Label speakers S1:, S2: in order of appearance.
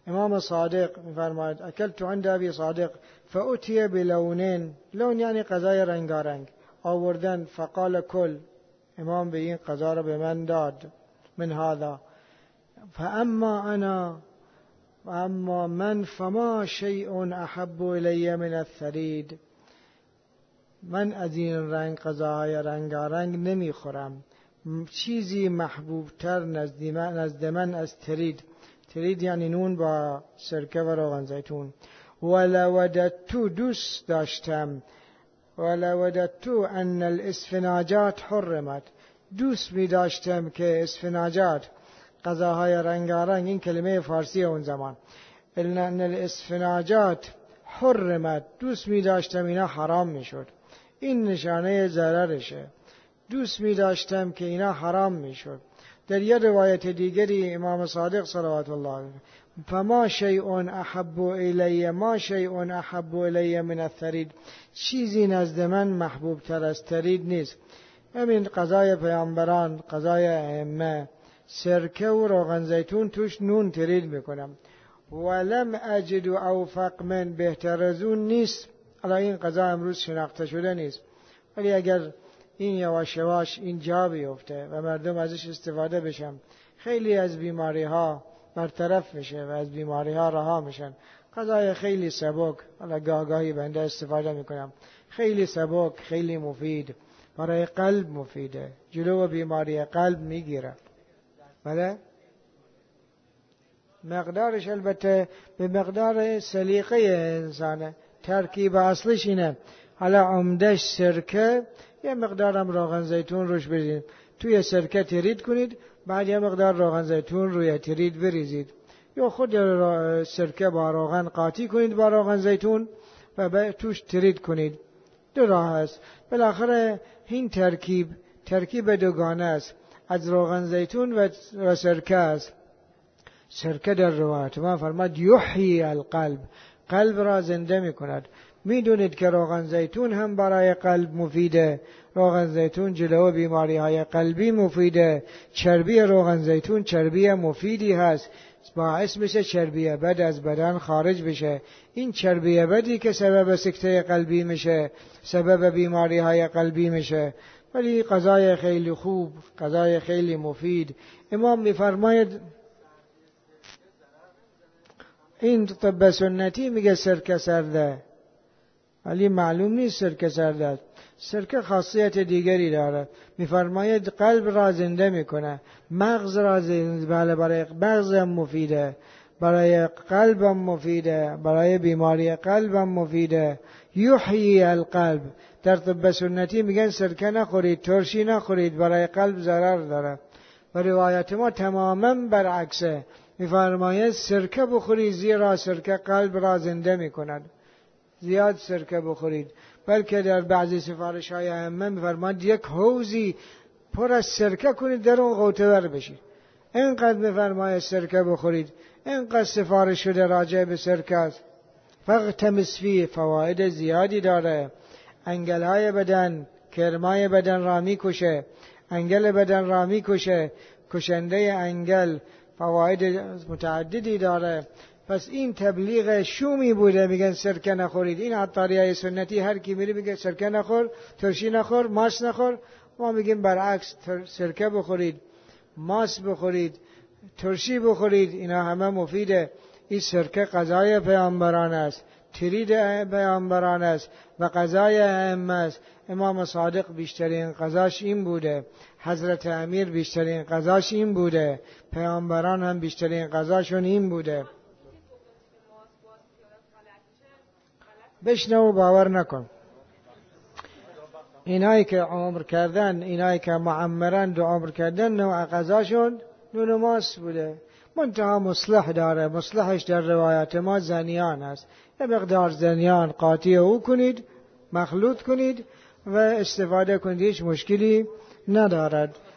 S1: امام صادق میفرماید اکلت عند ابی صادق فأتی بلونین، لون یعنی غذای رنگارنگ آوردن، فقال کل، امام به این غذا را به من داد، من هذا، فاما انا اما من فما شیء احب الی من الثرید، من از این رنگ غذاهای رنگارنگ نمیخورم، چیزی محبوبتر نزد من از ترید. ترید یعنی نون با سرکه و روغن زیتون. ولوددت، دوست داشتم، ولوددت ان الاسفناجات حرمت، دوست می داشتم که اسفناجات، غذاهای رنگارنگ، این کلمه فارسی اون زمان، ان الاسفناجات حرمت، دوست می داشتم اینا حرام می شد، این نشانه ضررشه، دوست می داشتم که اینا حرام می شد. در یه روایت دیگری امام صادق صلوات الله علیه فما شیء احب الی، ما شیء احب الی من الثرید، چیزی نزد من محبوب تر از ترید نیست. همین غذای پیامبران، غذای ائمه، سرکه و روغن زیتون توش نون ترید میکنم. ولم اجد اوفق من، بهتر از اون نیست. حالا این غذا امروز شناخته شده نیست، ولی اگر این یواش یواش این جا بیفته و مردم ازش استفاده بشن، خیلی از بیماری ها برطرف میشه و از بیماری ها رها میشن. غذای خیلی سبک، حالا گاهی بنده استفاده میکنم، خیلی سبک، خیلی مفید، برای قلب مفیده، جلو بیماری قلب میگیره. بله؟ مقدارش البته به مقدار سلیقه انسانه، ترکیب اصلش اینه. حالا عمدش سرکه، یه مقدارم روغن زیتون روش بریزید، توی سرکه ترید کنید، بعد یه مقدار روغن زیتون روی ترید بریزید، یا خود سرکه با روغن قاطی کنید با روغن زیتون و توش ترید کنید. دو راه است. بالاخره این ترکیب دوگانه است، از روغن زیتون و سرکه است. سرکه در روایت ما فرمود یحیی القلب، قلب را زنده می کند. میدونید که روغن زیتون هم برای قلب مفیده، روغن زیتون جلو بیماری های قلبی مفیده. چربی روغن زیتون چربی مفیدی هست، باعث میشه چربی بد از بدن خارج بشه. این چربی بدی که سبب سکته قلبی میشه، سبب بیماری های قلبی میشه. ولی غذای خیلی خوب، غذای خیلی مفید. امام میفرماید این طب سنتی میگه سرکه سرده، ولی معلوم نیست سرکه سرده است. سرکه خاصیت دیگری داره. میفرماید قلب را زنده میکنه، مغز را زنده، بله، برای مغز هم مفیده، برای قلب هم مفیده، برای بیماری قلب هم مفیده. یحیی القلب. در طب سنتی میگن سرکه نخورید، ترشی نخورید، برای قلب ضرر داره. و روایت ما تماما برعکسه، میفرماید سرکه بخورید، زیرا سرکه قلب را زنده میکند. زیاد سرکه بخورید. بلکه در بعضی سفارش های ائمه میفرماید یک حوضی پر از سرکه کنید، در اون غوطه ور بشید. اینقدر میفرماید سرکه بخورید، اینقدر سفارش شده راجع به سرکه است. فاغتمس فیه، فواید زیادی داره. انگل های بدن، کرمای بدن را میکشه، انگل بدن را میکشه، کشنده انگل، فواید متعددی داره. پس این تبلیغ شومی بوده، میگن سرکه نخورید. این عطاریای سنتی هر کی میره میگه سرکه نخور، ترشی نخور، ماست نخور. ما میگیم برعکس، سرکه بخورید، ماست بخورید، ترشی بخورید، اینا همه مفیده. این سرکه غذای پیامبران است، ترید پیامبران است و غذای ائمه است. امام صادق بیشترین غذاش این بوده، حضرت امیر بیشترین غذاش این بوده، پیامبران هم بیشترین غذاشون این بوده. بشنو و باور نکن. اینایی که عمر کردن، اینایی که معمرن و عمر کردن، نوع غذاشون نون ماست بوده. منتها مصلح داره. مصلحش در روایت ما زنیان است. یه مقدار زنیان قاطی او کنید، مخلوط کنید و استفاده کنید، هیچ مشکلی ندارد.